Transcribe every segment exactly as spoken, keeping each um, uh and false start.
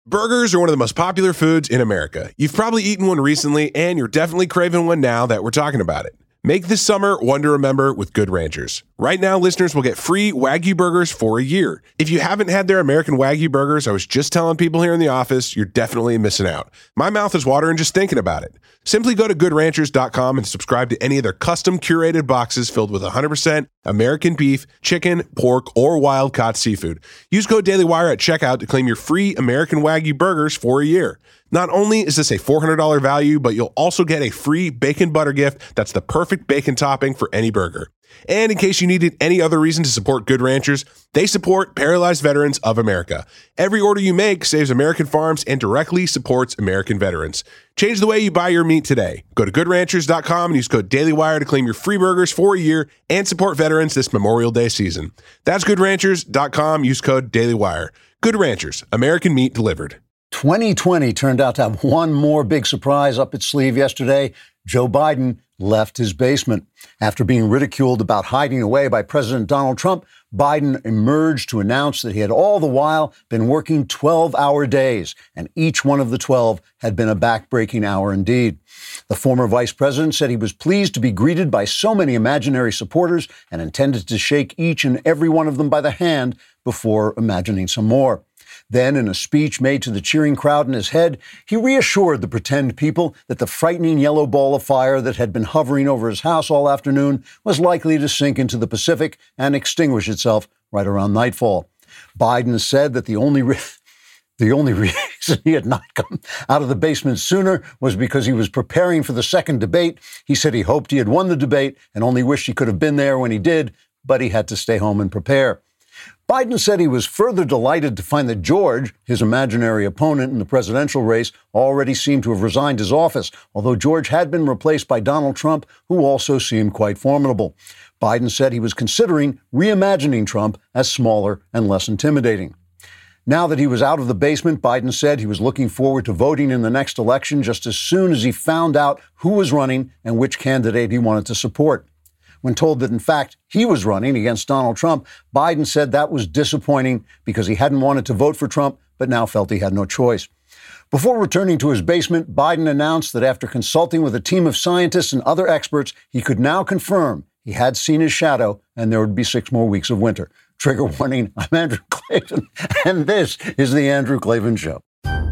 Burgers are one of the most popular foods in America. You've probably eaten one recently, and you're definitely craving one now that we're talking about it. Make this summer one to remember with Good Ranchers. Right now, listeners will get free Wagyu burgers for a year. If you haven't had their American Wagyu burgers, I was just telling people here in the office, you're definitely missing out. My mouth is watering just thinking about it. Simply go to good ranchers dot com and subscribe to any of their custom curated boxes filled with one hundred percent American beef, chicken, pork, or wild-caught seafood. Use code DailyWire at checkout to claim your free American Wagyu burgers for a year. Not only is this a four hundred dollars value, but you'll also get a free bacon butter gift that's the perfect bacon topping for any burger. And in case you needed any other reason to support Good Ranchers, they support Paralyzed Veterans of America. Every order you make saves American farms and directly supports American veterans. Change the way you buy your meat today. Go to good ranchers dot com and use code DailyWire to claim your free burgers for a year and support veterans this Memorial Day season. That's good ranchers dot com. Use code DailyWire. Good Ranchers, American meat delivered. twenty twenty turned out to have one more big surprise up its sleeve yesterday. Joe Biden left his basement. After being ridiculed about hiding away by President Donald Trump, Biden emerged to announce that he had all the while been working twelve-hour days, and each one of the twelve had been a back-breaking hour indeed. The former vice president said he was pleased to be greeted by so many imaginary supporters and intended to shake each and every one of them by the hand before imagining some more. Then, in a speech made to the cheering crowd in his head, he reassured the pretend people that the frightening yellow ball of fire that had been hovering over his house all afternoon was likely to sink into the Pacific and extinguish itself right around nightfall. Biden said that the only re- the only reason he had not come out of the basement sooner was because he was preparing for the second debate. He said he hoped he had won the debate and only wished he could have been there when he did, but he had to stay home and prepare. Biden said he was further delighted to find that George, his imaginary opponent in the presidential race, already seemed to have resigned his office, although George had been replaced by Donald Trump, who also seemed quite formidable. Biden said he was considering reimagining Trump as smaller and less intimidating. Now that he was out of the basement, Biden said he was looking forward to voting in the next election just as soon as he found out who was running and which candidate he wanted to support. When told that, in fact, he was running against Donald Trump, Biden said that was disappointing because he hadn't wanted to vote for Trump, but now felt he had no choice. Before returning to his basement, Biden announced that after consulting with a team of scientists and other experts, he could now confirm he had seen his shadow and there would be six more weeks of winter. Trigger warning, I'm Andrew Klavan, and this is The Andrew Klavan Show.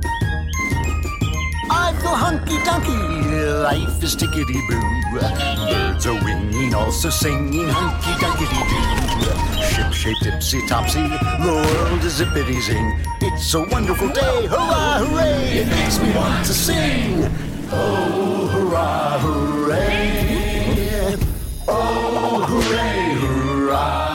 I feel hunky-dunky. Life is tickety-boo. Birds are winging, also singing hunky-dunky-doo. Ship-shaped, tipsy-topsy, the world is zippity-zing. It's a wonderful day, hurrah, hooray! It makes me want to sing. Oh, hurrah, hooray! Oh, hooray, hurrah!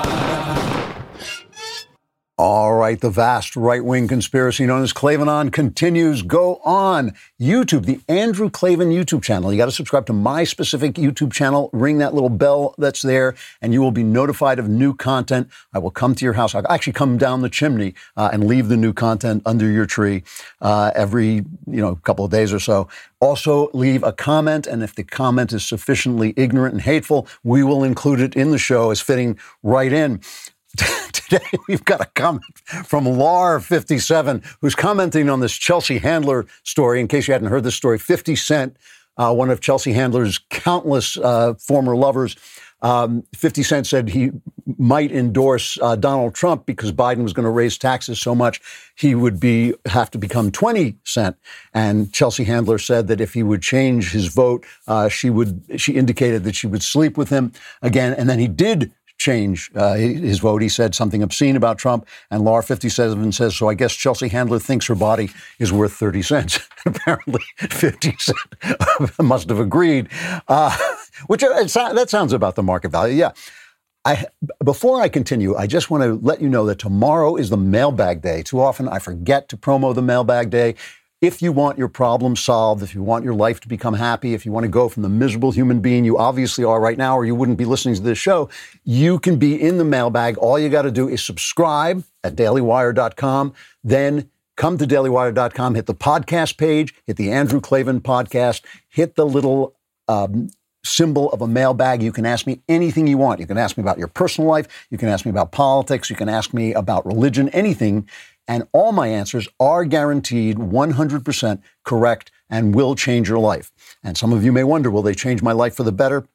All right, the vast right-wing conspiracy known as Klavanon continues. Go on YouTube, the Andrew Klavan YouTube channel. You got to subscribe to my specific YouTube channel. Ring that little bell that's there, and you will be notified of new content. I will come to your house. I'll actually come down the chimney uh, and leave the new content under your tree uh, every, you know, couple of days or so. Also, leave a comment, and if the comment is sufficiently ignorant and hateful, we will include it in the show as fitting right in. Today, we've got a comment from Lar fifty-seven, who's commenting on this Chelsea Handler story. In case you hadn't heard this story, fifty Cent, uh, one of Chelsea Handler's countless uh, former lovers, um, fifty Cent said he might endorse uh, Donald Trump because Biden was going to raise taxes so much he would be have to become twenty cent. And Chelsea Handler said that if he would change his vote, uh, she would. She indicated that she would sleep with him again, and then he did change uh, his vote. He said something obscene about Trump, and Lar fifty-seven says, so I guess Chelsea Handler thinks her body is worth thirty cents. Apparently, fifty cent must have agreed, uh, which uh, that sounds about the market value. Yeah. I, before I continue, I just want to let you know that tomorrow is the mailbag day. Too often I forget to promo the mailbag day. If you want your problem solved, if you want your life to become happy, if you want to go from the miserable human being you obviously are right now, or you wouldn't be listening to this show, you can be in the mailbag. All you got to do is subscribe at daily wire dot com. Then come to daily wire dot com, hit the podcast page, hit the Andrew Klavan podcast, hit the little um, symbol of a mailbag. You can ask me anything you want. You can ask me about your personal life. You can ask me about politics. You can ask me about religion, anything. and all my answers are guaranteed one hundred percent correct and will change your life. And some of you may wonder, will they change my life for the better?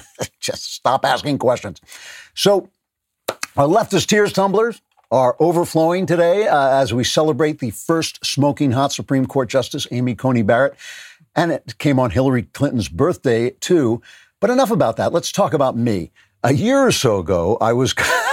Just stop asking questions. So our leftist tears tumblers are overflowing today uh, as we celebrate the first smoking hot Supreme Court Justice, Amy Coney Barrett. And it came on Hillary Clinton's birthday, too. But enough about that. Let's talk about me. A year or so ago, I was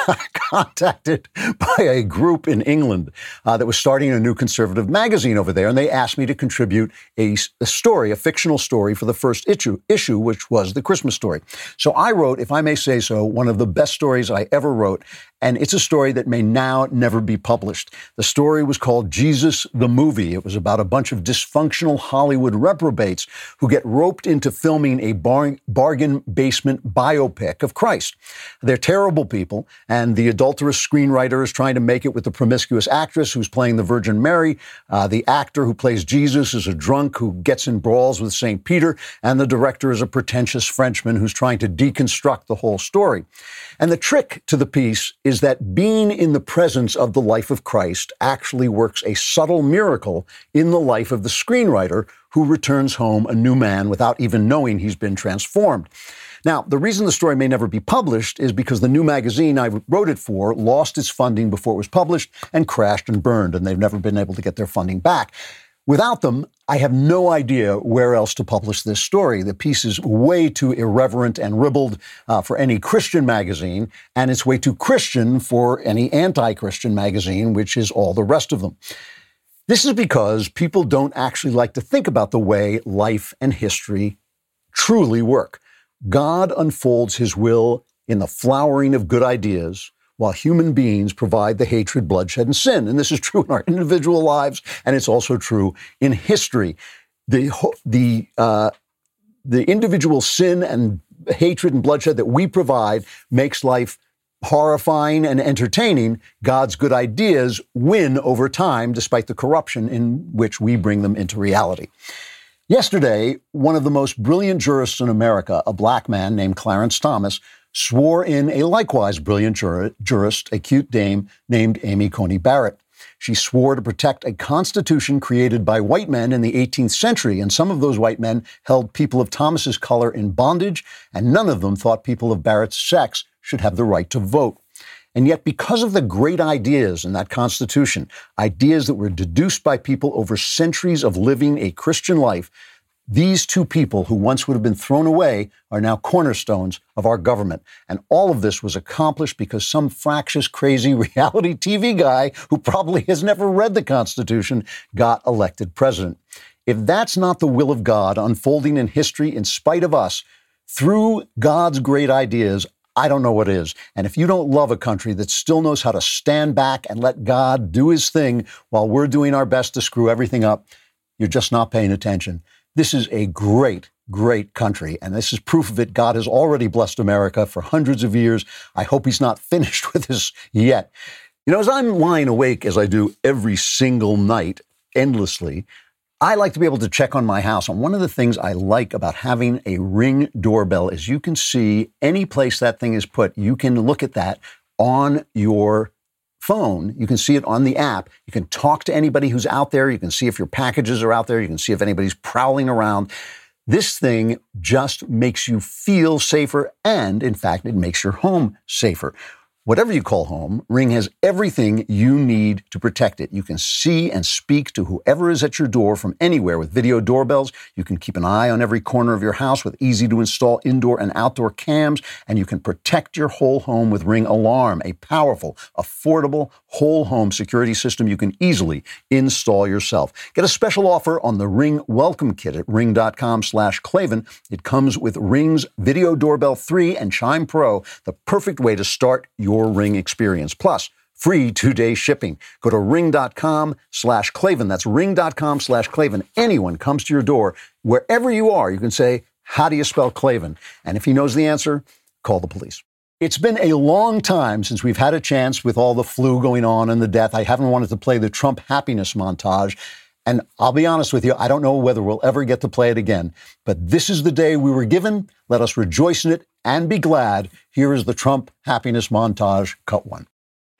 contacted by a group in England uh, that was starting a new conservative magazine over there, and they asked me to contribute a, a story, a fictional story for the first issue, issue, which was the Christmas story. So I wrote, if I may say so, one of the best stories I ever wrote, and it's a story that may now never be published. The story was called Jesus the Movie. It was about a bunch of dysfunctional Hollywood reprobates who get roped into filming a bar- bargain basement biopic of Christ. They're terrible people, and the adulterous screenwriter is trying to make it with the promiscuous actress who's playing the Virgin Mary. Uh, the actor who plays Jesus is a drunk who gets in brawls with Saint Peter, and the director is a pretentious Frenchman who's trying to deconstruct the whole story. And the trick to the piece is that being in the presence of the life of Christ actually works a subtle miracle in the life of the screenwriter who returns home a new man without even knowing he's been transformed. Now, the reason the story may never be published is because the new magazine I wrote it for lost its funding before it was published and crashed and burned, and they've never been able to get their funding back. Without them, I have no idea where else to publish this story. The piece is way too irreverent and ribald uh, for any Christian magazine, and it's way too Christian for any anti-Christian magazine, which is all the rest of them. This is because people don't actually like to think about the way life and history truly work. God unfolds his will in the flowering of good ideas, while human beings provide the hatred, bloodshed, and sin. And this is true in our individual lives, and it's also true in history. The, the, uh, the individual sin and hatred and bloodshed that we provide makes life horrifying and entertaining. God's good ideas win over time, despite the corruption in which we bring them into reality. Yesterday, one of the most brilliant jurists in America, a black man named Clarence Thomas, swore in a likewise brilliant jur- jurist, a cute dame named Amy Coney Barrett. She swore to protect a constitution created by white men in the eighteenth century, and some of those white men held people of Thomas's color in bondage, and none of them thought people of Barrett's sex should have the right to vote. And yet, because of the great ideas in that Constitution, ideas that were deduced by people over centuries of living a Christian life, these two people who once would have been thrown away are now cornerstones of our government. And all of this was accomplished because some fractious, crazy reality T V guy who probably has never read the Constitution got elected president. If that's not the will of God unfolding in history in spite of us, through God's great ideas, I don't know what is. And if you don't love a country that still knows how to stand back and let God do his thing while we're doing our best to screw everything up, you're just not paying attention. This is a great, great country, and this is proof of it. God has already blessed America for hundreds of years. I hope he's not finished with us yet. You know, as I'm lying awake, as I do every single night, endlessly, I like to be able to check on my house. And one of the things I like about having a Ring doorbell is you can see any place that thing is put. You can look at that on your phone. You can see it on the app. You can talk to anybody who's out there. You can see if your packages are out there. You can see if anybody's prowling around. This thing just makes you feel safer, and in fact, it makes your home safer. Whatever you call home, Ring has everything you need to protect it. You can see and speak to whoever is at your door from anywhere with video doorbells. You can keep an eye on every corner of your house with easy-to-install indoor and outdoor cams, and you can protect your whole home with Ring Alarm, a powerful, affordable, whole-home security system you can easily install yourself. Get a special offer on the Ring Welcome Kit at ring.com slash Klavan. It comes with Ring's Video Doorbell three and Chime Pro, the perfect way to start your Ring experience. Plus, free two-day shipping. Go to ring.com slash Klavan. That's ring.com slash Klavan. Anyone comes to your door, wherever you are, you can say, how do you spell Klavan? And if he knows the answer, call the police. It's been a long time since we've had a chance with all the flu going on and the death. I haven't wanted to play the Trump happiness montage. And I'll be honest with you, I don't know whether we'll ever get to play it again. But this is the day we were given. Let us rejoice in it and be glad. Here is the Trump happiness montage, cut one.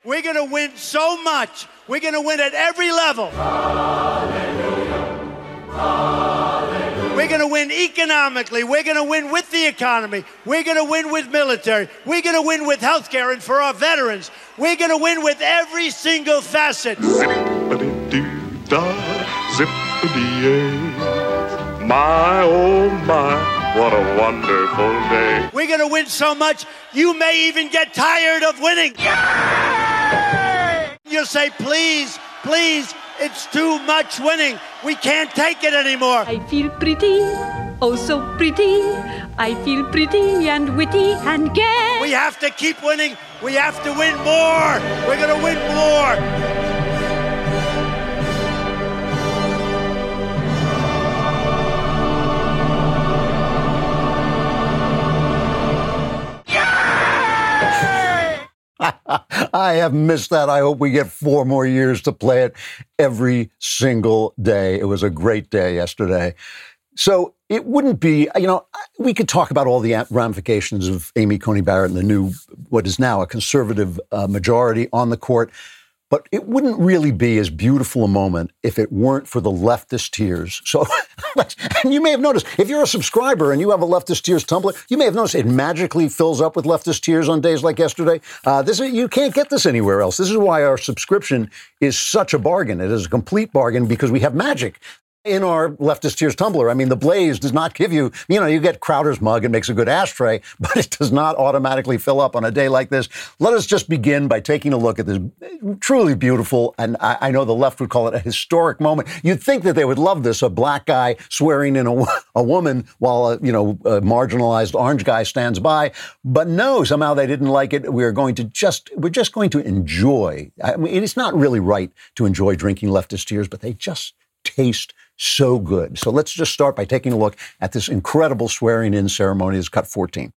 We're going to win so much. We're going to win at every level. Hallelujah. Hallelujah. We're going to win economically. We're going to win with the economy. We're going to win with military. We're going to win with health care and for our veterans. We're going to win with every single facet. Zippity-doo-dah, zippity-yay. My, oh my, what a wonderful day. We're going to win so much, you may even get tired of winning. Yay! You'll say, please, please, it's too much winning. We can't take it anymore. I feel pretty, oh so pretty. I feel pretty and witty and gay. We have to keep winning. We have to win more. We're going to win more. I have missed that. I hope we get four more years to play it every single day. It was a great day yesterday. So it wouldn't be, you know, we could talk about all the ramifications of Amy Coney Barrett and the new, what is now a conservative uh, majority on the court. But it wouldn't really be as beautiful a moment if it weren't for the leftist tears. So, and you may have noticed, if you're a subscriber and you have a leftist tears Tumblr, you may have noticed it magically fills up with leftist tears on days like yesterday. Uh, this is, you can't get this anywhere else. This is why our subscription is such a bargain. It is a complete bargain because we have magic in our leftist tears Tumblr. I mean, the Blaze does not give you, you know, you get Crowder's mug and makes a good ashtray, but it does not automatically fill up on a day like this. Let us just begin by taking a look at this truly beautiful, and I, I know the left would call it a historic moment. You'd think that they would love this, a black guy swearing in a, a woman while, a, you know, a marginalized orange guy stands by. But no, somehow they didn't like it. We're going to just, we're just going to enjoy. I mean, it's not really right to enjoy drinking leftist tears, but they just taste so good. So let's just start by taking a look at this incredible swearing-in ceremony. It's cut fourteen.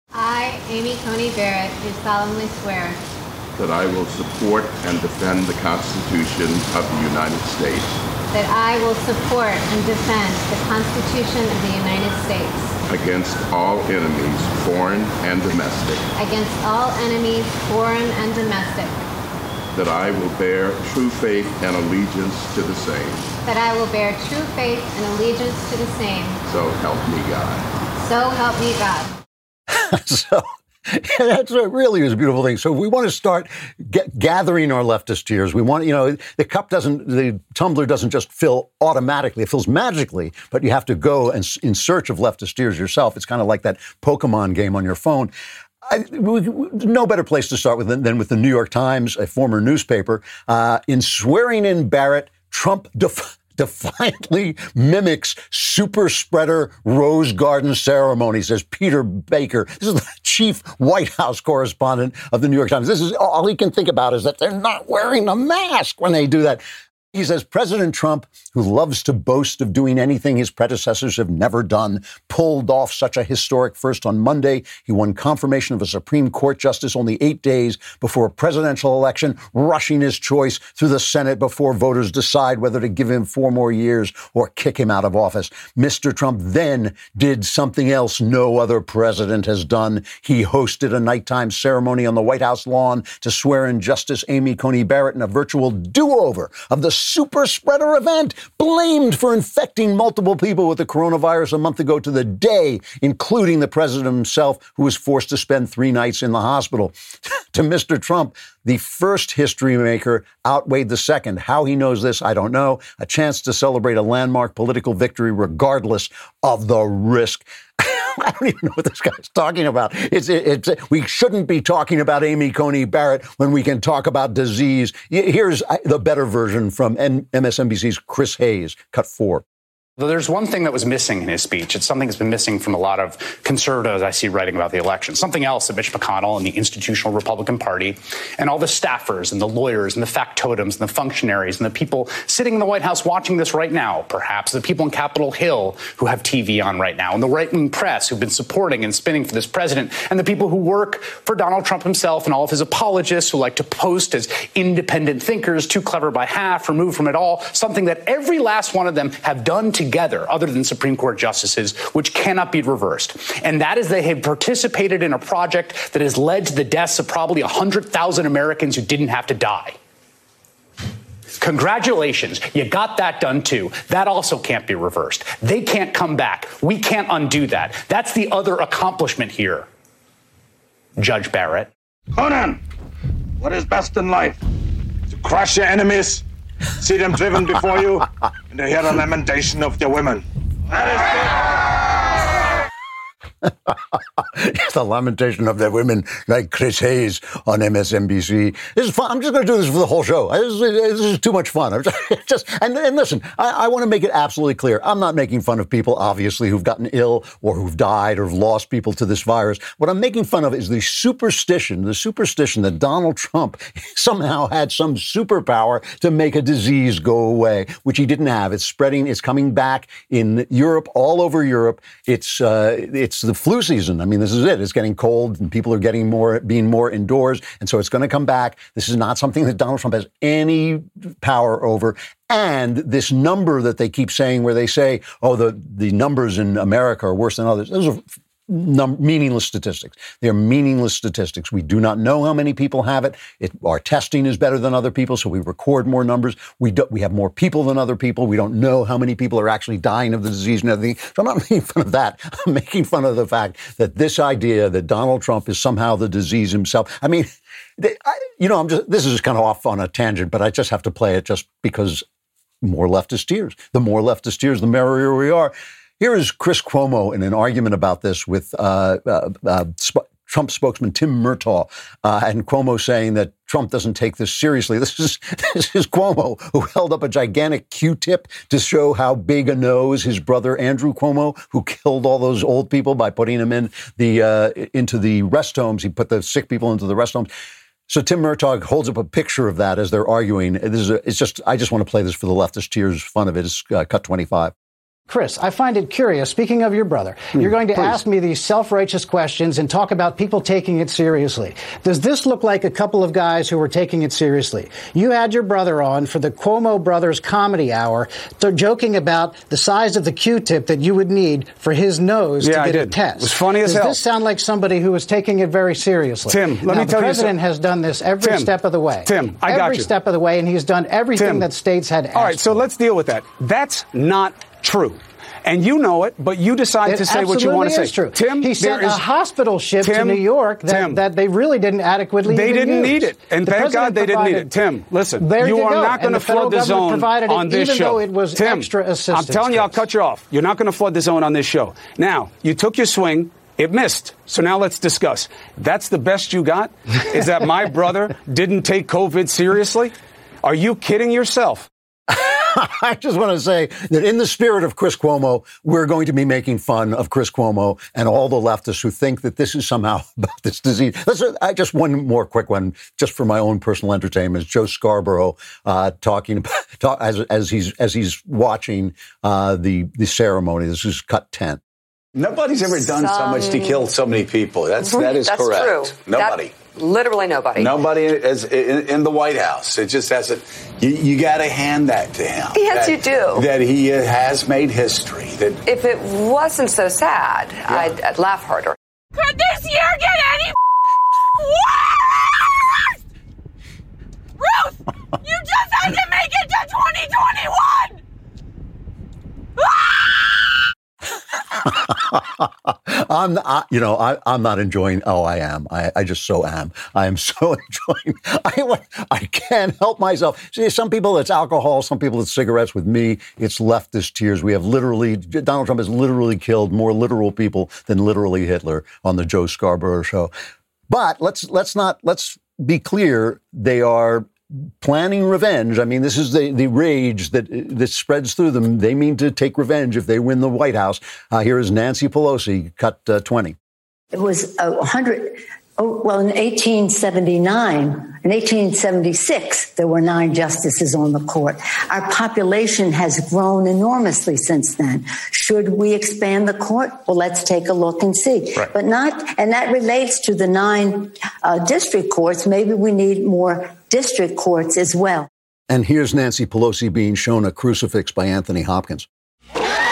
I, Amy Coney Barrett, do solemnly swear that I will support and defend the Constitution of the United States. That I will support and defend the Constitution of the United States. Against all enemies, foreign and domestic. Against all enemies, foreign and domestic. That I will bear true faith and allegiance to the same. That I will bear true faith and allegiance to the same. So help me God. So help me God. So that's a really is a beautiful thing. So we want to start get, gathering our leftist tears. We want, you know, the cup doesn't, the tumbler doesn't just fill automatically. It fills magically, but you have to go and in search of leftist tears yourself. It's kind of like that Pokemon game on your phone. I, we, we, no better place to start with than, than with the New York Times, a former newspaper. Uh, in swearing in Barrett, Trump def- defiantly mimics super spreader Rose Garden ceremony, says Peter Baker. This is the chief White House correspondent of the New York Times. This is all he can think about is that they're not wearing a mask when they do that. He says President Trump, who loves to boast of doing anything his predecessors have never done, pulled off such a historic first on Monday. He won confirmation of a Supreme Court justice only eight days before a presidential election, rushing his choice through the Senate before voters decide whether to give him four more years or kick him out of office. Mister Trump then did something else no other president has done. He hosted a nighttime ceremony on the White House lawn to swear in Justice Amy Coney Barrett in a virtual do-over of the super spreader event, blamed for infecting multiple people with the coronavirus a month ago to the day, including the president himself, who was forced to spend three nights in the hospital. To Mister Trump, the first history maker outweighed the second. How he knows this, I don't know. A chance to celebrate a landmark political victory regardless of the risk. I don't even know what this guy's talking about. It's, it's, we shouldn't be talking about Amy Coney Barrett when we can talk about disease. Here's the better version from M S N B C's Chris Hayes, cut four. There's one thing that was missing in his speech. It's something that's been missing from a lot of conservatives I see writing about the election. Something else that Mitch McConnell and the institutional Republican Party and all the staffers and the lawyers and the factotums and the functionaries and the people sitting in the White House watching this right now, perhaps the people in Capitol Hill who have T V on right now, and the right-wing press who've been supporting and spinning for this president, and the people who work for Donald Trump himself and all of his apologists who like to post as independent thinkers, too clever by half, removed from it all, something that every last one of them have done together together, other than Supreme Court justices, which cannot be reversed. And that is they have participated in a project that has led to the deaths of probably one hundred thousand Americans who didn't have to die. Congratulations. You got that done, too. That also can't be reversed. They can't come back. We can't undo that. That's the other accomplishment here, Judge Barrett. Conan, what is best in life? To crush your enemies, see them driven before you, and to hear the lamentation of their women. That is good. The lamentation of their women, like Chris Hayes on M S N B C. This is fun. I'm just going to do this for the whole show. This is, this is too much fun. I'm just, just and, and listen, I, I want to make it absolutely clear. I'm not making fun of people, obviously, who've gotten ill or who've died or have lost people to this virus. What I'm making fun of is the superstition, the superstition that Donald Trump somehow had some superpower to make a disease go away, which he didn't have. It's spreading. It's coming back in Europe, all over Europe. It's uh, it's the flu season. I mean, this is it. It's getting cold and people are getting more, being more indoors. And so it's going to come back. This is not something that Donald Trump has any power over. And this number that they keep saying where they say, oh, the, the numbers in America are worse than others. Those are num- meaningless statistics. They're meaningless statistics. We do not know how many people have it. it. Our testing is better than other people, so we record more numbers. We do, we have more people than other people. We don't know how many people are actually dying of the disease and everything. So I'm not making fun of that. I'm making fun of the fact that this idea that Donald Trump is somehow the disease himself. I mean, they, I, you know, I'm just, this is kind of off on a tangent, but I just have to play it just because more leftist tears. The more leftist tears, the merrier we are. Here is Chris Cuomo in an argument about this with uh, uh, uh, sp- Trump spokesman Tim Murtaugh, uh, and Cuomo saying that Trump doesn't take this seriously. This is this is Cuomo, who held up a gigantic Q-tip to show how big a nose his brother Andrew Cuomo, who killed all those old people by putting them in the uh, into the rest homes. He put the sick people into the rest homes. So Tim Murtaugh holds up a picture of that as they're arguing. This is a, it's just I just want to play this for the leftist tears fun of it. It's uh, cut twenty-five. Chris, I find it curious, speaking of your brother, mm, you're going to please. ask me these self-righteous questions and talk about people taking it seriously. Does this look like a couple of guys who were taking it seriously? You had your brother on for the Cuomo Brothers Comedy Hour, joking about the size of the Q-tip that you would need for his nose yeah, to I get did. a test. It was funny as Does hell. Does this sound like somebody who was taking it very seriously? Tim, let now, me tell you something. The president has done this every Tim, step of the way. Tim, I got you. Every step of the way, and he's done everything Tim. that states had asked All right, so for. let's deal with that. That's not true. And you know it, but you decide it to say what you want to say. Is true. Tim, he sent is, a hospital ship Tim, to New York that, Tim, that they really didn't adequately They even didn't use. need it. And the thank God they didn't need it. Tim, listen, there you, you are go. not going to flood the zone on it, this even show. Though it was Tim, extra assistance. I'm telling you, I'll cut you off. You're not going to flood the zone on this show. Now, you took your swing. It missed. So now let's discuss. That's the best you got? Is that my brother didn't take COVID seriously? Are you kidding yourself? I just want to say that in the spirit of Chris Cuomo, we're going to be making fun of Chris Cuomo and all the leftists who think that this is somehow about this disease. Let's, I just one more quick one, just for my own personal entertainment. Joe Scarborough uh, talking about, talk, as as he's as he's watching uh, the the ceremony. This is cut ten. Nobody's ever done so much to kill so many people. That's that is That's correct. True. Nobody. That, literally nobody. Nobody is in, in the White House. It just hasn't. You, you got to hand that to him. Yes, that, you do. That he has made history. That if it wasn't so sad, yeah. I'd, I'd laugh harder. Could this year get any worse? Ruth, you just had to make it to twenty twenty-one. I'm, I, you know, I, I'm not enjoying. Oh, I am. I, I just so am. I am so enjoying. I, I can't help myself. See, some people it's alcohol. Some people it's cigarettes. With me, it's leftist tears. We have literally Donald Trump has literally killed more literal people than literally Hitler on the Joe Scarborough show. But let's let's not let's be clear. They are planning revenge. I mean, this is the, the rage that that spreads through them. They mean to take revenge if they win the White House. Uh, here is Nancy Pelosi, cut uh, twenty. It was a hundred. Oh, well, in eighteen seventy-nine, in eighteen seventy-six, there were nine justices on the court. Our population has grown enormously since then. Should we expand the court? Well, let's take a look and see. Right. But not, and that relates to the nine uh, district courts. Maybe we need more district courts as well. And here's Nancy Pelosi being shown a crucifix by Anthony Hopkins.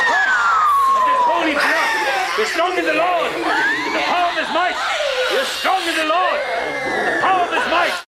Be strong in the Lord, in the power of his might. Be strong in the Lord, in the power of his might.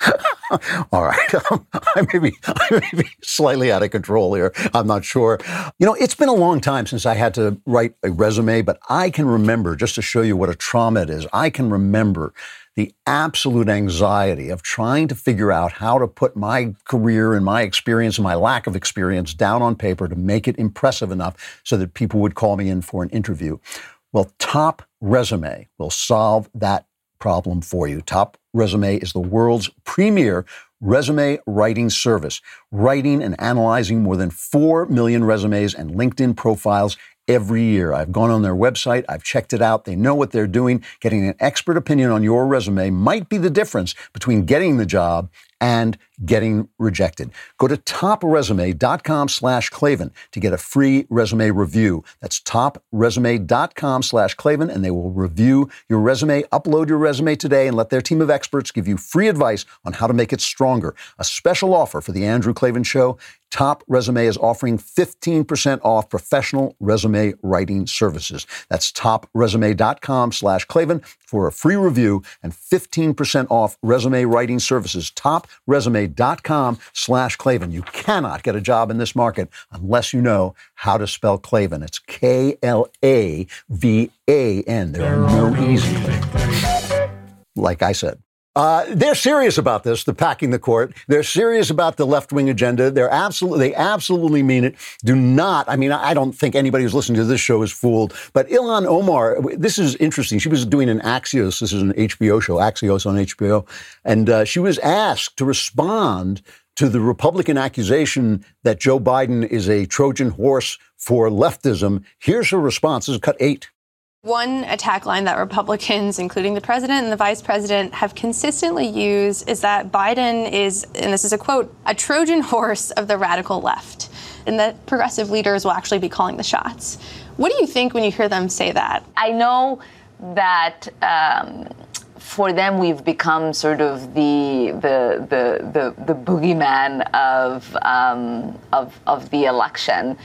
All right. Um, I, may be, I may be slightly out of control here. I'm not sure. You know, it's been a long time since I had to write a resume, but I can remember, just to show you what a trauma it is, I can remember the absolute anxiety of trying to figure out how to put my career and my experience and my lack of experience down on paper to make it impressive enough so that people would call me in for an interview. Well, Top Resume will solve that problem for you. Top Resume is the world's premier resume writing service, writing and analyzing more than four million resumes and LinkedIn profiles every year. I've gone on their website. I've checked it out. They know what they're doing. Getting an expert opinion on your resume might be the difference between getting the job and getting rejected. Go to topresume.com slash Klavan to get a free resume review. That's topresume.com slash Klavan, and they will review your resume, upload your resume today, and let their team of experts give you free advice on how to make it stronger. A special offer for the Andrew Klavan Show. Top Resume is offering fifteen percent off professional resume writing services. That's topresume.com slash Klavan for a free review and fifteen percent off resume writing services. Topresume.com slash Klavan. You cannot get a job in this market unless you know how to spell Klavan. It's K L A V A N. There are no easy things. Like I said. Uh, they're serious about this, the packing the court. They're serious about the left-wing agenda. They're absolutely, they absolutely mean it. Do not, I mean, I don't think anybody who's listening to this show is fooled. But Ilhan Omar, this is interesting. She was doing an Axios. This is an H B O show, Axios on H B O. And uh, she was asked to respond to the Republican accusation that Joe Biden is a Trojan horse for leftism. Here's her response. This is cut eight. One attack line that Republicans, including the president and the vice president, have consistently used is that Biden is, and this is a quote, a Trojan horse of the radical left, and that progressive leaders will actually be calling the shots. What do you think when you hear them say that? I know that um, for them we've become sort of the the the the, the boogeyman of um, of of the election.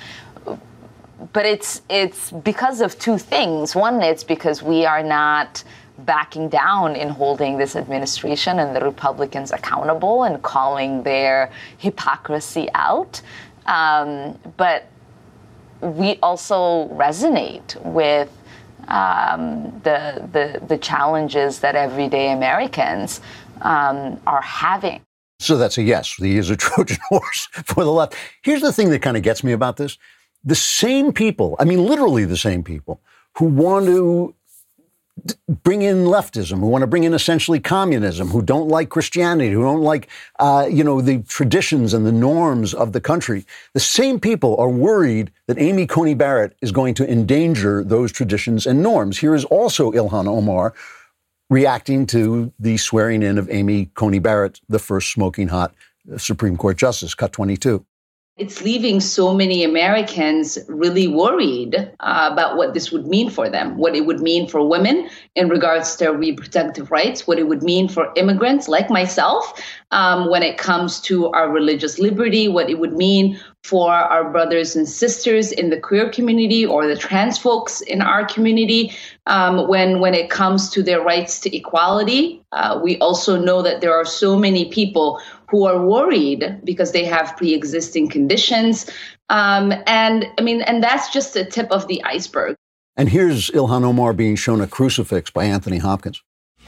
But it's it's because of two things. One, it's because we are not backing down in holding this administration and the Republicans accountable and calling their hypocrisy out. Um, but we also resonate with um, the, the the challenges that everyday Americans um, are having. So that's a yes. He is a Trojan horse for the left. Here's the thing that kind of gets me about this. The same people, I mean, literally the same people, who want to d- bring in leftism, who want to bring in essentially communism, who don't like Christianity, who don't like, uh, you know, the traditions and the norms of the country. The same people are worried that Amy Coney Barrett is going to endanger those traditions and norms. Here is also Ilhan Omar reacting to the swearing in of Amy Coney Barrett, the first smoking hot Supreme Court justice, cut twenty-two. It's leaving so many Americans really worried uh, about what this would mean for them, what it would mean for women in regards to reproductive rights, what it would mean for immigrants like myself um, when it comes to our religious liberty, what it would mean for our brothers and sisters in the queer community or the trans folks in our community um, when, when it comes to their rights to equality. Uh, we also know that there are so many people who are worried because they have pre-existing conditions. Um, and I mean, and that's just the tip of the iceberg. And here's Ilhan Omar being shown a crucifix by Anthony Hopkins.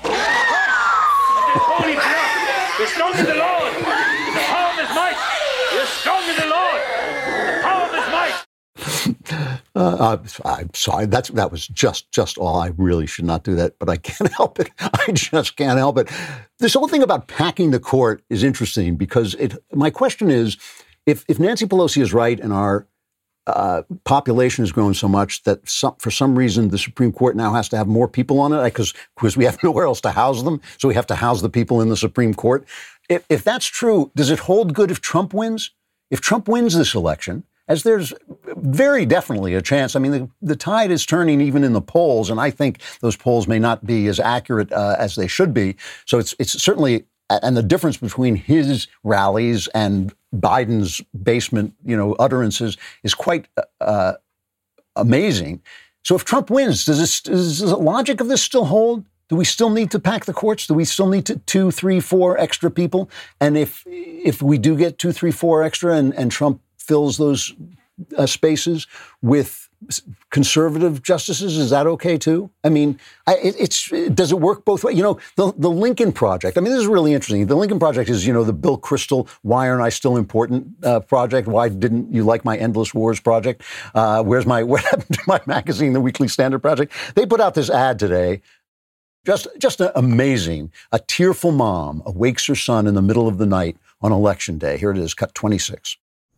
Holy God, be strong in the Lord, in the power of his might. Be strong in the Lord, in the power of his might. Uh, I'm sorry. That's that was just just all. I really should not do that, but I can't help it. I just can't help it. This whole thing about packing the court is interesting because it. My question is, if if Nancy Pelosi is right and our uh, population has grown so much that some, for some reason the Supreme Court now has to have more people on it because because we have nowhere else to house them, so we have to house the people in the Supreme Court. If, if that's true, does it hold good if Trump wins? If Trump wins this election, as there's very definitely a chance. I mean, the, the tide is turning even in the polls, and I think those polls may not be as accurate uh, as they should be. So it's it's certainly, and the difference between his rallies and Biden's basement, you know, utterances is quite uh, amazing. So if Trump wins, does, this, does the logic of this still hold? Do we still need to pack the courts? Do we still need to, two, three, four extra people? And if if we do get two, three, four extra and, and Trump fills those uh, spaces with conservative justices, is that okay too? I mean, I, it, it's does it work both ways? You know, the the Lincoln Project. I mean, this is really interesting. The Lincoln Project is, you know, the Bill Kristol "Why aren't I still important?" Uh, project. Why didn't you like my Endless Wars project? Uh, where's my what happened to my magazine, the Weekly Standard Project? They put out this ad today. Just just amazing. A tearful mom awakes her son in the middle of the night on Election Day. Here it is, cut twenty-six.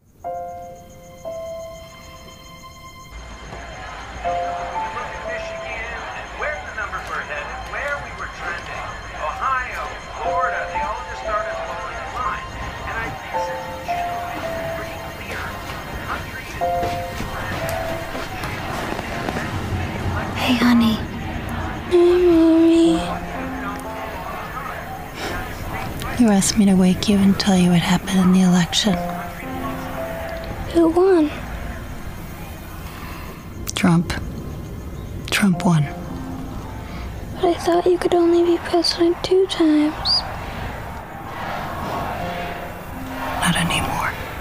Hey, honey. Rory. You asked me to wake you and tell you what happened in the election. Who won? Trump. Trump won. But I thought you could only be president two times. Not anymore.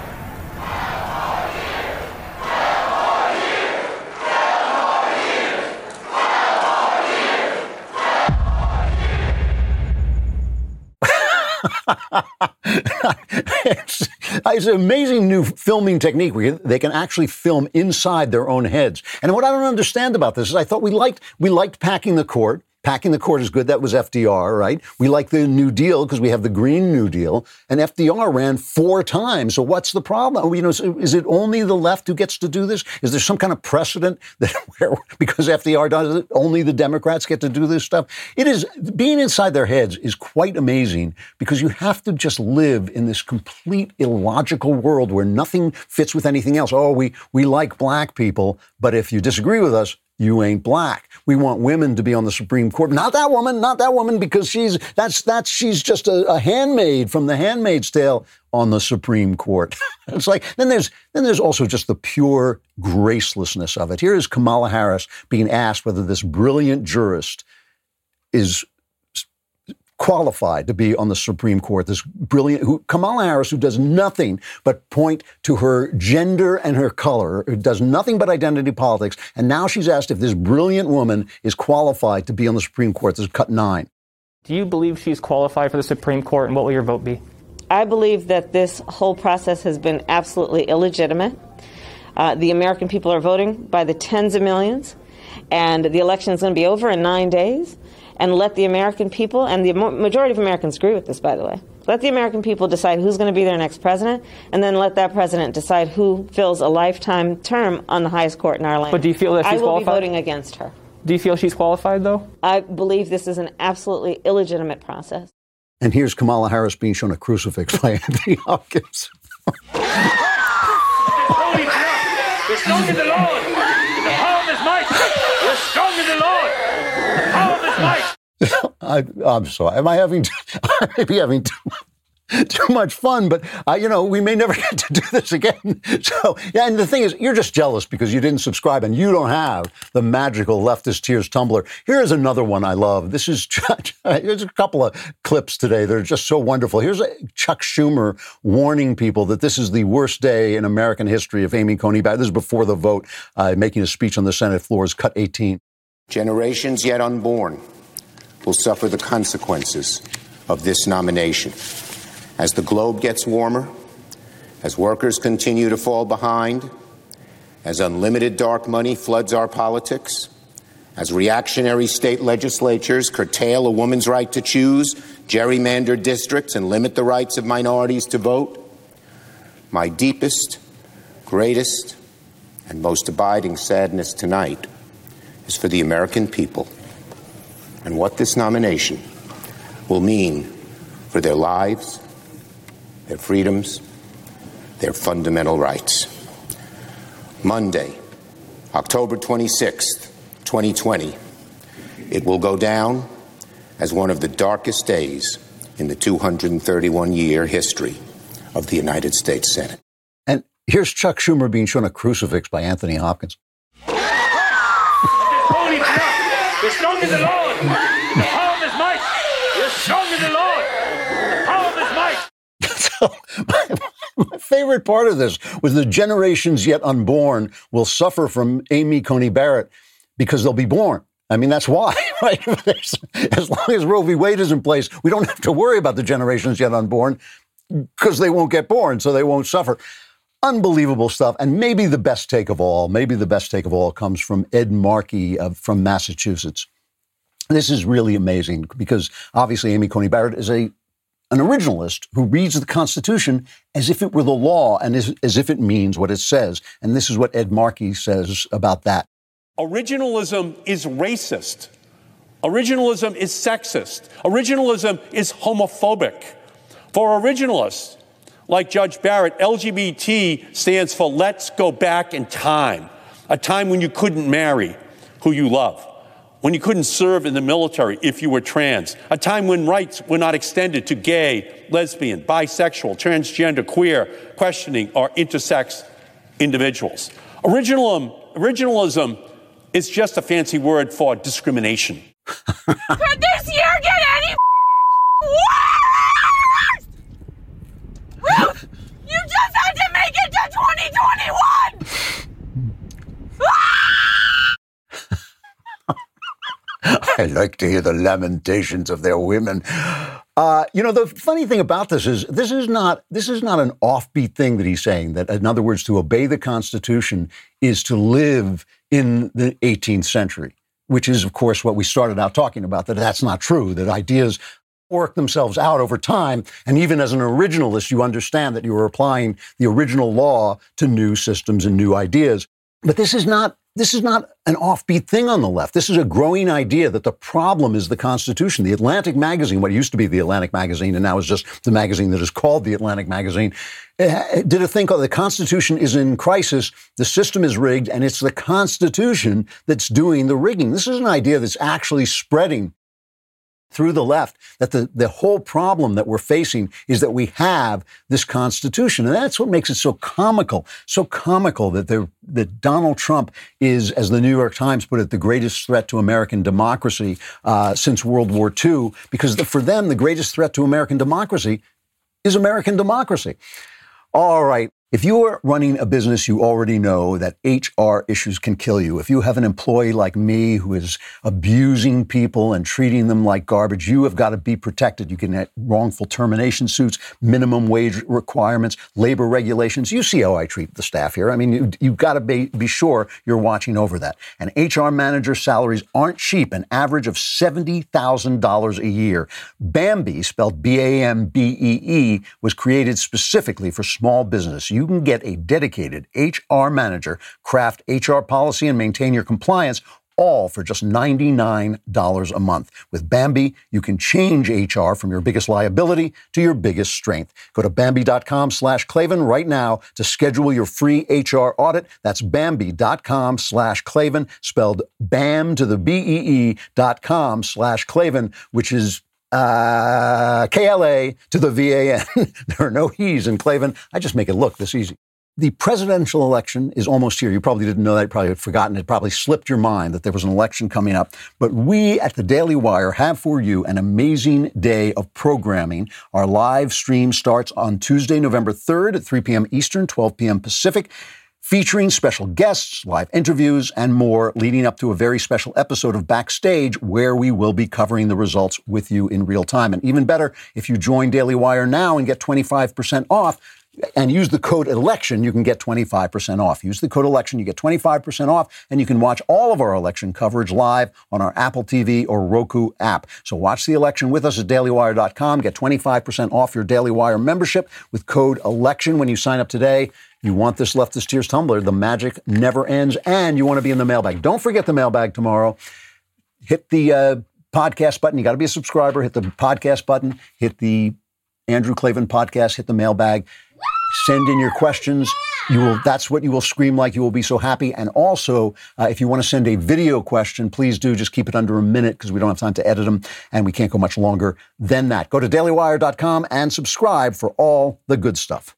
it's, it's an amazing new filming technique where they can actually film inside their own heads. And what I don't understand about this is I thought we liked we liked packing the court. Packing the court is good. That was F D R, right? We like the New Deal because we have the Green New Deal. And F D R ran four times. So what's the problem? You know, is it only the left who gets to do this? Is there some kind of precedent that where, because F D R does it, only the Democrats get to do this stuff? It is, being inside their heads is quite amazing because you have to just live in this complete illogical world where nothing fits with anything else. Oh, we, we like black people, but if you disagree with us, you ain't black. We want women to be on the Supreme Court. Not that woman, not that woman, because she's that's that's she's just a, a handmaid from The Handmaid's Tale on the Supreme Court. It's like then there's then there's also just the pure gracelessness of it. Here is Kamala Harris being asked whether this brilliant jurist is qualified to be on the Supreme Court. This brilliant, who, Kamala Harris, who does nothing but point to her gender and her color, who does nothing but identity politics, and now she's asked if this brilliant woman is qualified to be on the Supreme Court. This is cut nine. Do you believe she's qualified for the Supreme Court, and what will your vote be? I believe that this whole process has been absolutely illegitimate. Uh, the American people are voting by the tens of millions, and the election is going to be over in nine days. And let the American people, and the majority of Americans agree with this, by the way, let the American people decide who's going to be their next president, and then let that president decide who fills a lifetime term on the highest court in our land. But do you feel that she's qualified? I will qualified? be voting against her. Do you feel she's qualified, though? I believe this is an absolutely illegitimate process. And here's Kamala Harris being shown a crucifix by Anthony Hopkins. Holy crap! We're strong in the Lord! The power of his might! We're strong in the Lord! The power of his might! I, I'm sorry. Am I having? I may be having too, too much fun, but uh, you know, we may never get to do this again. So, yeah. And the thing is, you're just jealous because you didn't subscribe and you don't have the magical Leftist Tears Tumblr. Here is another one I love. This is there's a couple of clips today that are just so wonderful. Here's a, Chuck Schumer warning people that this is the worst day in American history if Amy Coney Barrett. This is before the vote, uh, making a speech on the Senate floor. Is cut eighteen. Generations yet unborn will suffer the consequences of this nomination. As the globe gets warmer, as workers continue to fall behind, as unlimited dark money floods our politics, as reactionary state legislatures curtail a woman's right to choose, gerrymander districts, and limit the rights of minorities to vote, my deepest, greatest, and most abiding sadness tonight is for the American people and what this nomination will mean for their lives, their freedoms, their fundamental rights. Monday, October twenty-sixth, twenty twenty, it will go down as one of the darkest days in the two hundred thirty-one year history of the United States Senate. And here's Chuck Schumer being shown a crucifix by Anthony Hopkins. holy blood. We're strong in the Lord. The power of his might. We're strong in the Lord. The power of his might. So, my, my favorite part of this was the generations yet unborn will suffer from Amy Coney Barrett because they'll be born. I mean, that's why, right? As long as Roe v. Wade is in place, we don't have to worry about the generations yet unborn because they won't get born, so they won't suffer. Unbelievable stuff. And maybe the best take of all, maybe the best take of all comes from Ed Markey of, from Massachusetts. This is really amazing because obviously Amy Coney Barrett is a an originalist who reads the Constitution as if it were the law and as, as if it means what it says. And this is what Ed Markey says about that. Originalism is racist. Originalism is sexist. Originalism is homophobic. For originalists like Judge Barrett, L G B T stands for let's go back in time, a time when you couldn't marry who you love, when you couldn't serve in the military if you were trans, a time when rights were not extended to gay, lesbian, bisexual, transgender, queer, questioning, or intersex individuals. Originalism, originalism is just a fancy word for discrimination. Could this year get any worse? Ruth, you just had to make it to twenty twenty-one! I like to hear the lamentations of their women. Uh, you know, the funny thing about this is this is not this is not an offbeat thing that he's saying, that, in other words, to obey the Constitution is to live in the eighteenth century, which is, of course, what we started out talking about, that that's not true, that ideas work themselves out over time. And even as an originalist, you understand that you are applying the original law to new systems and new ideas. But this is not This is not an offbeat thing on the left. This is a growing idea that the problem is the Constitution. The Atlantic magazine, what used to be the Atlantic magazine and now is just the magazine that is called the Atlantic magazine, did a thing called the Constitution is in crisis, the system is rigged, and it's the Constitution that's doing the rigging. This is an idea that's actually spreading through the left, that the, the whole problem that we're facing is that we have this Constitution. And that's what makes it so comical, so comical that, that Donald Trump is, as the New York Times put it, the greatest threat to American democracy uh, since World War Two, because the, for them, the greatest threat to American democracy is American democracy. All right. If you are running a business, you already know that H R issues can kill you. If you have an employee like me who is abusing people and treating them like garbage, you have got to be protected. You can get wrongful termination suits, minimum wage requirements, labor regulations. You see how I treat the staff here. I mean, you, you've got to be, be sure you're watching over that. And H R manager salaries aren't cheap, an average of seventy thousand dollars a year. Bambee, spelled B A M B E E, was created specifically for small business. You You can get a dedicated H R manager, craft H R policy, and maintain your compliance, all for just ninety-nine dollars a month. With Bambee, you can change H R from your biggest liability to your biggest strength. Go to Bambee.com slash Klavan right now to schedule your free H R audit. That's Bambee.com slash Klavan, spelled BAM to the B E E dot com slash Klavan, which is Uh, K L A to the V A N. There are no he's in Klavan. I just make it look this easy. The presidential election is almost here. You probably didn't know that. You probably had forgotten. It probably slipped your mind that there was an election coming up. But we at the Daily Wire have for you an amazing day of programming. Our live stream starts on Tuesday, November third at three p.m. Eastern, twelve p.m. Pacific, featuring special guests, live interviews, and more, leading up to a very special episode of Backstage, where we will be covering the results with you in real time. And even better, if you join Daily Wire now and get twenty-five percent off, and use the code ELECTION, you can get twenty-five percent off. Use the code ELECTION, you get twenty-five percent off, and you can watch all of our election coverage live on our Apple T V or Roku app. So watch the election with us at daily wire dot com. Get twenty-five percent off your Daily Wire membership with code ELECTION when you sign up today. You want this Leftist Tears tumbler. The magic never ends, and you want to be in the mailbag. Don't forget the mailbag tomorrow. Hit the uh, podcast button. You got to be a subscriber. Hit the podcast button. Hit the Andrew Klavan podcast. Hit the mailbag. Send in your questions. You will. That's what you will scream like. You will be so happy. And also, uh, if you want to send a video question, please do. Just keep it under a minute because we don't have time to edit them, and we can't go much longer than that. Go to daily wire dot com and subscribe for all the good stuff.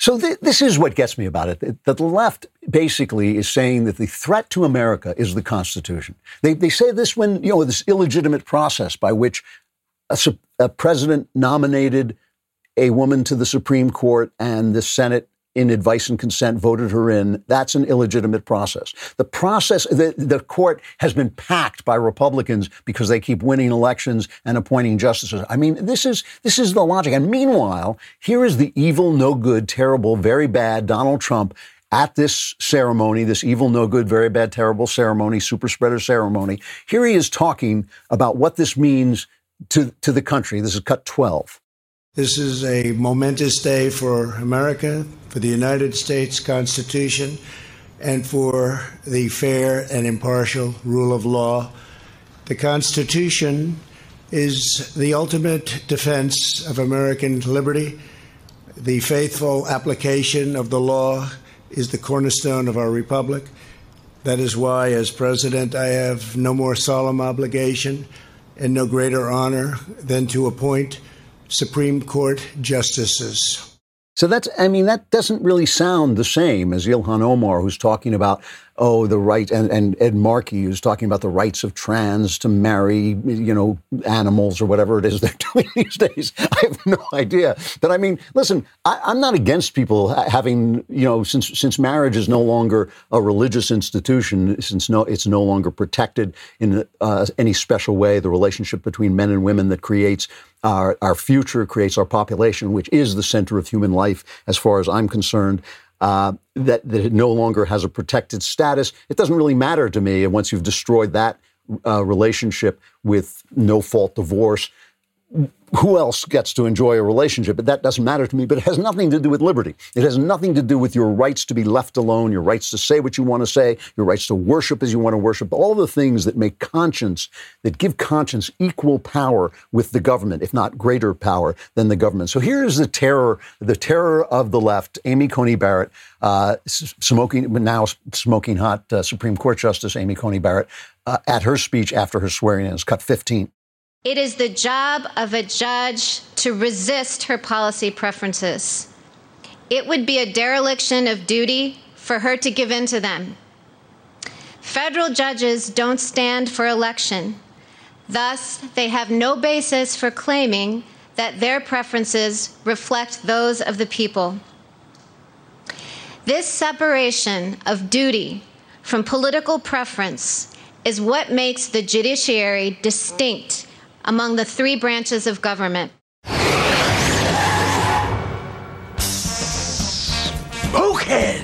So th- this is what gets me about it, that the left basically is saying that the threat to America is the Constitution. They, they say this when, you know, this illegitimate process by which a, a president nominated a woman to the Supreme Court and the Senate in advice and consent voted her in. That's an illegitimate process. The process, the, the court has been packed by Republicans because they keep winning elections and appointing justices. I mean, this is this is the logic. And meanwhile, here is the evil, no good, terrible, very bad Donald Trump at this ceremony, this evil, no good, very bad, terrible ceremony, super spreader ceremony. Here he is talking about what this means to, to the country. This is cut twelve. This is a momentous day for America, for the United States Constitution, and for the fair and impartial rule of law. The Constitution is the ultimate defense of American liberty. The faithful application of the law is the cornerstone of our republic. That is why, as president, I have no more solemn obligation and no greater honor than to appoint Supreme Court justices. So that's, I mean, that doesn't really sound the same as Ilhan Omar, who's talking about, oh, the right, and, and Ed Markey, who's talking about the rights of trans to marry, you know, animals or whatever it is they're doing these days. I have no idea. But I mean, listen, I, I'm not against people having, you know, since since marriage is no longer a religious institution, since no, it's no longer protected in uh, any special way, the relationship between men and women that creates Our, our future, creates our population, which is the center of human life, as far as I'm concerned, uh, that, that it no longer has a protected status. It doesn't really matter to me. And once you've destroyed that uh, relationship with no-fault divorce, who else gets to enjoy a relationship? But that doesn't matter to me. But it has nothing to do with liberty. It has nothing to do with your rights to be left alone, your rights to say what you want to say, your rights to worship as you want to worship, all the things that make conscience, that give conscience equal power with the government, if not greater power than the government. So here is the terror, the terror of the left. Amy Coney Barrett, uh, smoking, now smoking hot uh, Supreme Court Justice Amy Coney Barrett, uh, at her speech after her swearing in is cut fifteen. It is the job of a judge to resist her policy preferences. It would be a dereliction of duty for her to give in to them. Federal judges don't stand for election. Thus, they have no basis for claiming that their preferences reflect those of the people. This separation of duty from political preference is what makes the judiciary distinct among the three branches of government. Smoking!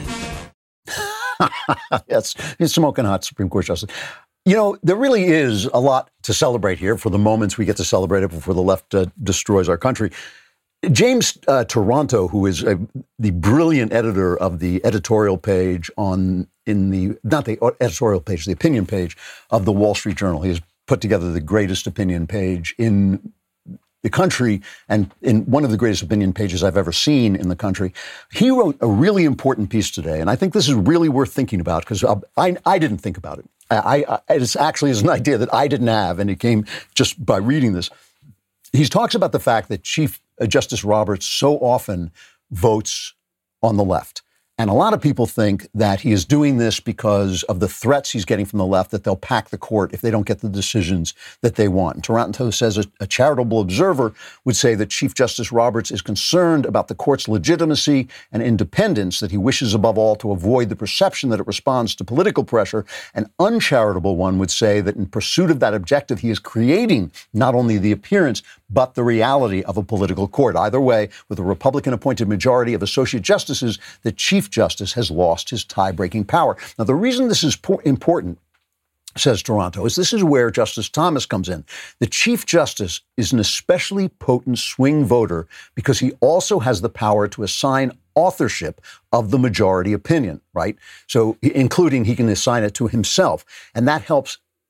Yes, it's smoking hot Supreme Court Justice. You know, there really is a lot to celebrate here for the moments we get to celebrate it before the left uh, destroys our country. James uh, Taranto, who is a, the brilliant editor of the editorial page on, in the, not the editorial page, the opinion page of the Wall Street Journal. He has put together the greatest opinion page in the country and in one of the greatest opinion pages I've ever seen in the country. He wrote a really important piece today, and I think this is really worth thinking about because I, I didn't think about it. I, I, it actually is an idea that I didn't have, and it came just by reading this. He talks about the fact that Chief Justice Roberts so often votes on the left. And a lot of people think that he is doing this because of the threats he's getting from the left, that they'll pack the court if they don't get the decisions that they want. And Taranto says a, a charitable observer would say that Chief Justice Roberts is concerned about the court's legitimacy and independence, that he wishes above all to avoid the perception that it responds to political pressure. An uncharitable one would say that in pursuit of that objective, he is creating not only the appearance, but the reality of a political court. Either way, with a Republican-appointed majority of associate justices, the Chief Justice has lost his tie-breaking power. Now, the reason this is po- important, says Taranto, is this is where Justice Thomas comes in. The Chief Justice is an especially potent swing voter because he also has the power to assign authorship of the majority opinion, right? So, including he can assign it to himself. And that helps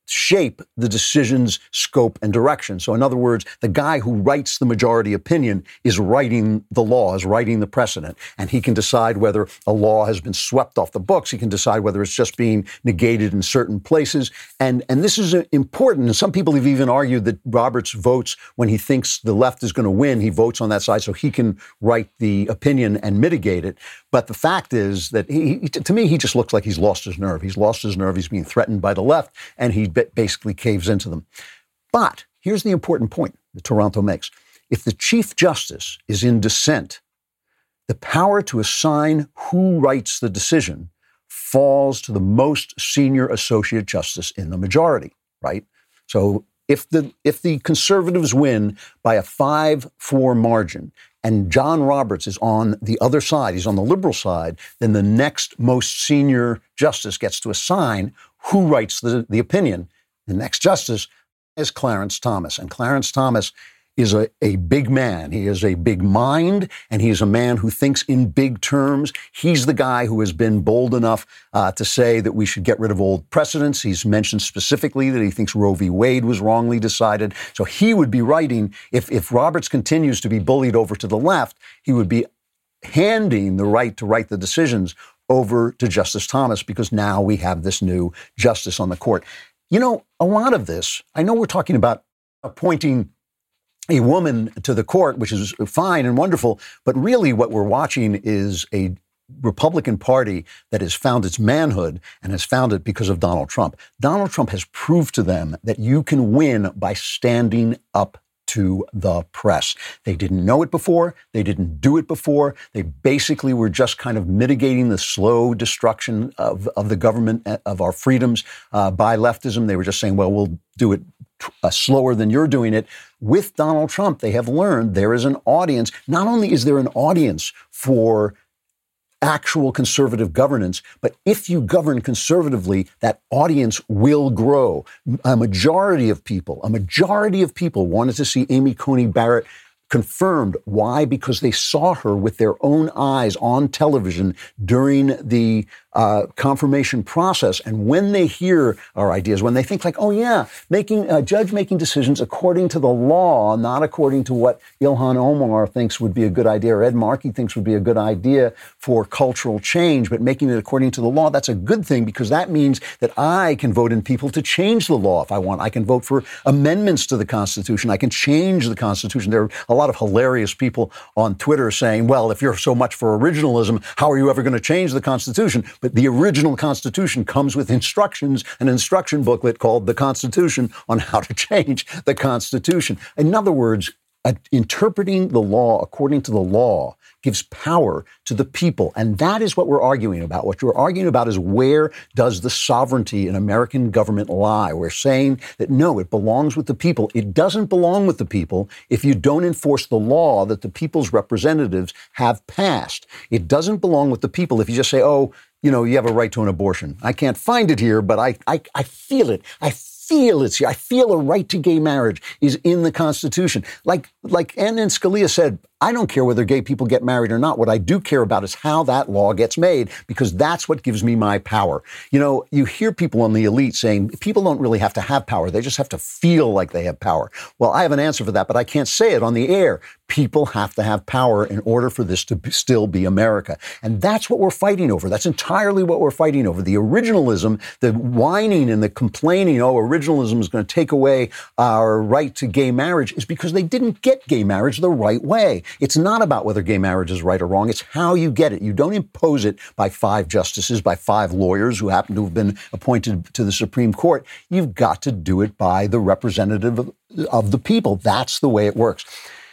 shape the decision's scope and direction. So in other words, the guy who writes the majority opinion is writing the law, is writing the precedent, and he can decide whether a law has been swept off the books. He can decide whether it's just being negated in certain places. And, and this is important. And some people have even argued that Roberts votes when he thinks the left is going to win. He votes on that side so he can write the opinion and mitigate it. But the fact is that he, to me, he just looks like he's lost his nerve. He's lost his nerve. He's being threatened by the left, and he basically caves into them. But here's the important point that Toronto makes. If the Chief Justice is in dissent, the power to assign who writes the decision falls to the most senior associate justice in the majority, right? So if the if the conservatives win by a five four margin and John Roberts is on the other side, he's on the liberal side, then the next most senior justice gets to assign who writes the, the opinion. The next justice is Clarence Thomas. And Clarence Thomas is a, a big man. He is a big mind, and he is a man who thinks in big terms. He's the guy who has been bold enough uh, to say that we should get rid of old precedents. He's mentioned specifically that he thinks Roe v. Wade was wrongly decided. So he would be writing, if, if Roberts continues to be bullied over to the left, he would be handing the right to write the decisions over to Justice Thomas, because now we have this new justice on the court. You know, a lot of this, I know we're talking about appointing a woman to the court, which is fine and wonderful, but really what we're watching is a Republican Party that has found its manhood and has found it because of Donald Trump. Donald Trump has proved to them that you can win by standing up to the press. They didn't know it before. They didn't do it before. They basically were just kind of mitigating the slow destruction of, of the government, of our freedoms uh, by leftism. They were just saying, well, we'll do it uh, slower than you're doing it. With Donald Trump, they have learned there is an audience. Not only is there an audience for actual conservative governance, but if you govern conservatively, that audience will grow. A majority of people, a majority of people wanted to see Amy Coney Barrett confirmed. Why? Because they saw her with their own eyes on television during the uh, confirmation process. And when they hear our ideas, when they think like, oh yeah, making a judge making decisions according to the law, not according to what Ilhan Omar thinks would be a good idea or Ed Markey thinks would be a good idea for cultural change, but making it according to the law, that's a good thing, because that means that I can vote in people to change the law if I want. I can vote for amendments to the Constitution. I can change the Constitution. There are a lot of hilarious people on Twitter saying, well, if you're so much for originalism, how are you ever going to change the Constitution? But the original Constitution comes with instructions, an instruction booklet called The Constitution on how to change the Constitution. In other words, uh, interpreting the law according to the law gives power to the people. And that is what we're arguing about. What you're arguing about is, where does the sovereignty in American government lie? We're saying that, no, it belongs with the people. It doesn't belong with the people if you don't enforce the law that the people's representatives have passed. It doesn't belong with the people if you just say, oh, you know, you have a right to an abortion. I can't find it here, but I, I, I feel it. I feel it's here. I feel a right to gay marriage is in the Constitution. Like, like Antonin Scalia said, I don't care whether gay people get married or not. What I do care about is how that law gets made, because that's what gives me my power. You know, you hear people on the elite saying people don't really have to have power. They just have to feel like they have power. Well, I have an answer for that, but I can't say it on the air. People have to have power in order for this to be, still be America. And that's what we're fighting over. That's entirely what we're fighting over. The originalism, the whining and the complaining, oh, originalism is going to take away our right to gay marriage, is because they didn't get gay marriage the right way. It's not about whether gay marriage is right or wrong. It's how you get it. You don't impose it by five justices, by five lawyers who happen to have been appointed to the Supreme Court. You've got to do it by the representative of, of the people. That's the way it works.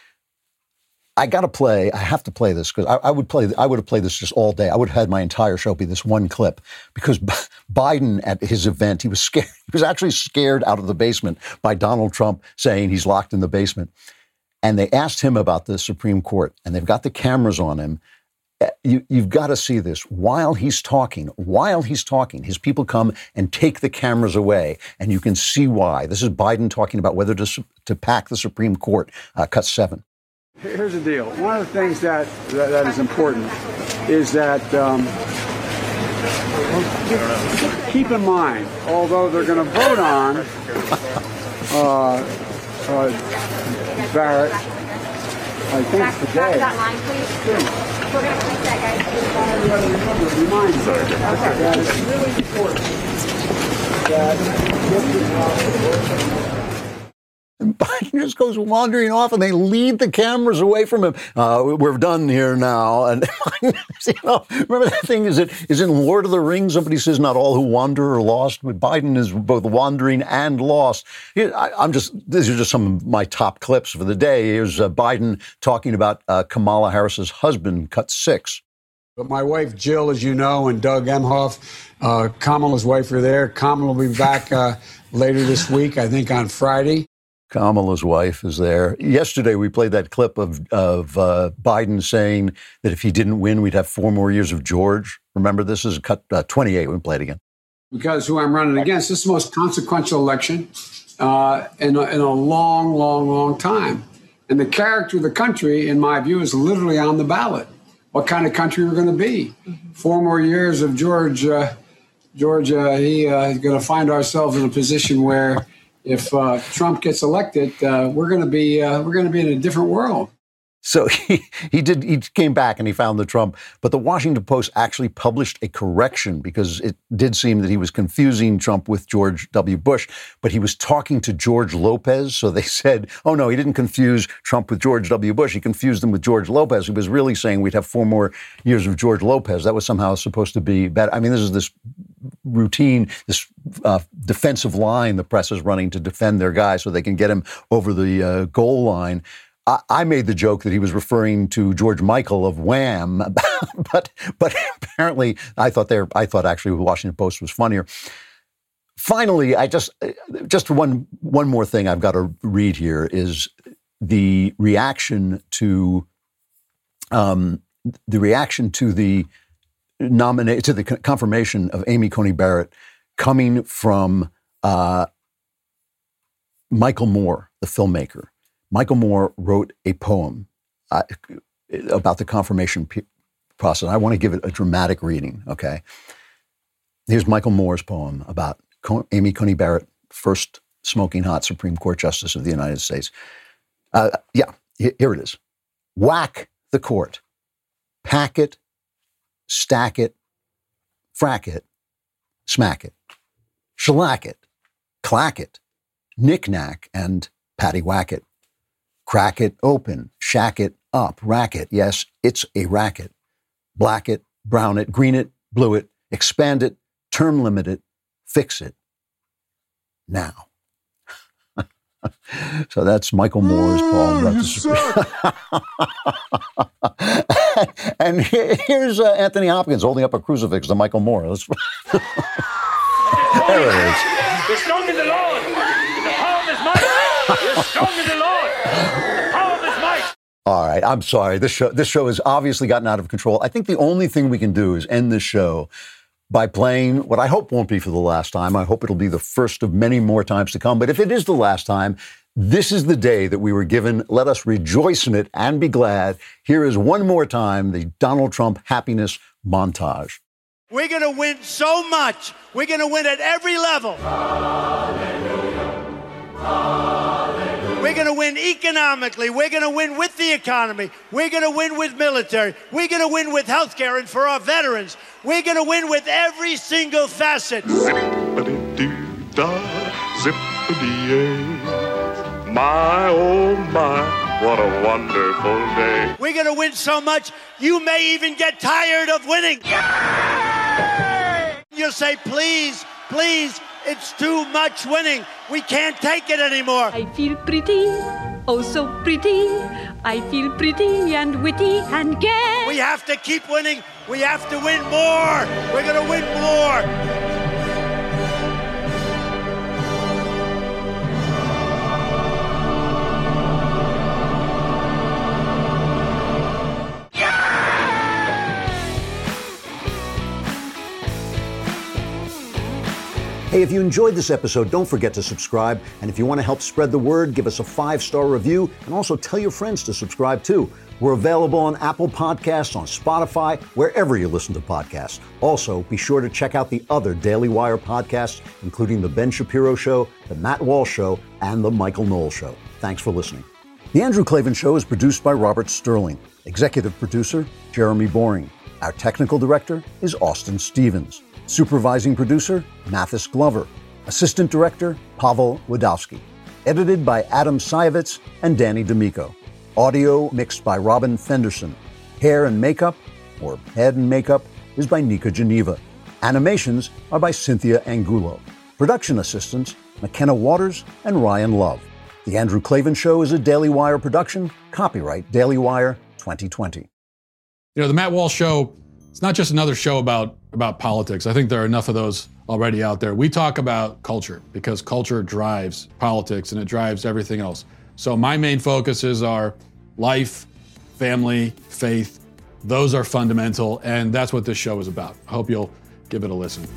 I got to play, I have to play this, because I, I would play, I would have played this just all day. I would have had my entire show be this one clip, because B- Biden at his event, he was scared. He was actually scared out of the basement by Donald Trump saying he's locked in the basement. And they asked him about the Supreme Court, and they've got the cameras on him. You, you've got to see this. While he's talking, while he's talking, his people come and take the cameras away, and you can see why. This is Biden talking about whether to, to pack the Supreme Court. Uh, cut seven. Here's the deal. One of the things that that, that is important is that um, Keep in mind, although they're going to vote on uh, uh, Barrett, I think back, today. back to that line, please. Sure. We're going to print that, guys. Remember, remind you that it's really important that And Biden just goes wandering off, and they lead the cameras away from him. Uh, we're done here now. And you know, remember that thing? Is it is in Lord of the Rings? Somebody says, "Not all who wander are lost." But Biden is both wandering and lost. I, I'm just. These are just some of my top clips for the day. Here's uh, Biden talking about uh, Kamala Harris's husband, cut six. But my wife, Jill, as you know, and Doug Emhoff, uh, Kamala's wife, are there. Kamala will be back uh, later this week, I think on Friday. Kamala's wife is there. Yesterday, we played that clip of of uh, Biden saying that if he didn't win, we'd have four more years of George. Remember, this is cut uh, twenty-eight. We can play it again. Because who I'm running against, this is the most consequential election uh, in, a, in a long, long, long time. And the character of the country, in my view, is literally on the ballot. What kind of country we're going to be? Mm-hmm. Four more years of George. Uh, George, uh, he uh, is going to find ourselves in a position where, if uh, Trump gets elected, uh, we're going to be uh, we're going to be in a different world. So he, he did. He came back and he found the Trump. But the Washington Post actually published a correction because it did seem that he was confusing Trump with George W. Bush. But he was talking to George Lopez. So they said, oh, no, he didn't confuse Trump with George W. Bush. He confused him with George Lopez. He was really saying we'd have four more years of George Lopez. That was somehow supposed to be better. I mean, this is this routine, this uh, defensive line the press is running to defend their guy so they can get him over the uh, goal line. I, I made the joke that he was referring to George Michael of Wham, but but apparently I thought there I thought actually the Washington Post was funnier. Finally, I just just one one more thing I've got to read here is the reaction to um, the reaction to the nominate to the confirmation of Amy Coney Barrett coming from uh, Michael Moore, the filmmaker. Michael Moore wrote a poem uh, about the confirmation p- process. I want to give it a dramatic reading, okay? Here's Michael Moore's poem about Co- Amy Coney Barrett, first smoking hot Supreme Court Justice of the United States. Uh, yeah, here it is. Whack the court. Pack it, stack it, frack it, smack it, shellac it, clack it, knick-knack, and patty-whack it. Crack it open, shack it up, rack it. Yes, it's a racket. Black it, brown it, green it, blue it, expand it, term limit it, fix it. Now. So that's Michael Moore's poem about the And here's uh, Anthony Hopkins holding up a crucifix to Michael Moore. Let's there it is. You're strong in the Lord. The power of his might. You're strong in the Lord. The power of his might. All right, I'm sorry. This show, this show has obviously gotten out of control. I think the only thing we can do is end this show by playing what I hope won't be for the last time. I hope it'll be the first of many more times to come. But if it is the last time, this is the day that we were given. Let us rejoice in it and be glad. Here is one more time the Donald Trump happiness montage. We're going to win so much. We're going to win at every level. Hallelujah. Hallelujah. We're going to win economically. We're going to win with the economy. We're going to win with military. We're going to win with health care and for our veterans. We're going to win with every single facet. Zippity-doo-dah, zippity-yay. My, oh my, what a wonderful day. We're going to win so much, you may even get tired of winning. Yay! You'll say, please, please, it's too much winning. We can't take it anymore. I feel pretty, oh so pretty. I feel pretty and witty and gay. We have to keep winning. We have to win more. We're going to win more. Hey, if you enjoyed this episode, don't forget to subscribe. And if you want to help spread the word, give us a five-star review and also tell your friends to subscribe too. We're available on Apple Podcasts, on Spotify, wherever you listen to podcasts. Also, be sure to check out the other Daily Wire podcasts, including The Ben Shapiro Show, The Matt Walsh Show, and The Michael Knowles Show. Thanks for listening. The Andrew Klavan Show is produced by Robert Sterling. Executive producer, Jeremy Boring. Our technical director is Austin Stevens. Supervising producer, Mathis Glover. Assistant director, Pavel Wadowski. Edited by Adam Sayevitz and Danny D'Amico. Audio mixed by Robin Fenderson. Hair and makeup, or head and makeup, is by Nika Geneva. Animations are by Cynthia Angulo. Production assistants, McKenna Waters and Ryan Love. The Andrew Klavan Show is a Daily Wire production. Copyright Daily Wire twenty twenty. You know, the Matt Walsh Show, it's not just another show about, about politics. I think there are enough of those already out there. We talk about culture because culture drives politics and it drives everything else. So my main focuses are life, family, faith. Those are fundamental, and that's what this show is about. I hope you'll give it a listen.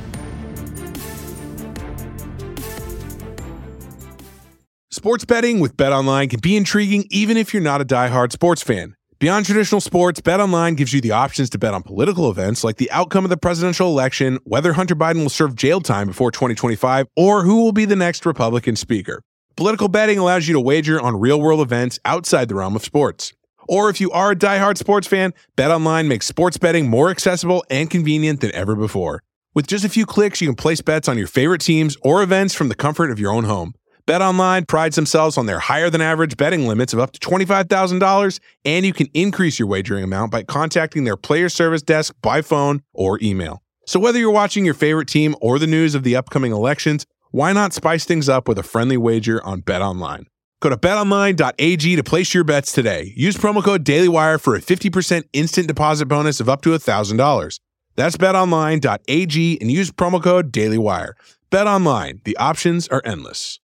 Sports betting with BetOnline can be intriguing even if you're not a diehard sports fan. Beyond traditional sports, BetOnline gives you the options to bet on political events like the outcome of the presidential election, whether Hunter Biden will serve jail time before twenty twenty-five, or who will be the next Republican speaker. Political betting allows you to wager on real-world events outside the realm of sports. Or if you are a diehard sports fan, BetOnline makes sports betting more accessible and convenient than ever before. With just a few clicks, you can place bets on your favorite teams or events from the comfort of your own home. BetOnline prides themselves on their higher-than-average betting limits of up to twenty-five thousand dollars, and you can increase your wagering amount by contacting their player service desk by phone or email. So whether you're watching your favorite team or the news of the upcoming elections, why not spice things up with a friendly wager on BetOnline? Go to bet online dot a g to place your bets today. Use promo code DailyWire for a fifty percent instant deposit bonus of up to one thousand dollars. That's bet online dot a g and use promo code DailyWire. BetOnline, the options are endless.